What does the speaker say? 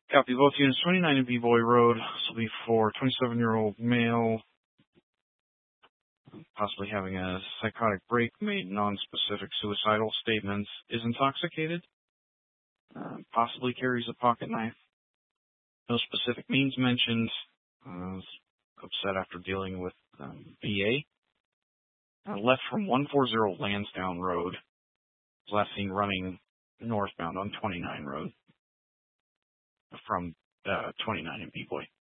Copy both units. 29 in B-Boy Road. This will be for 27-year-old male, possibly having a psychotic break, made non-specific suicidal statements, is intoxicated, possibly carries a pocket knife. No specific means mentioned. Was upset after dealing with VA. Left from 140 Lansdowne Road. Was last seen running northbound on 29 Road from 29 in B-Boy.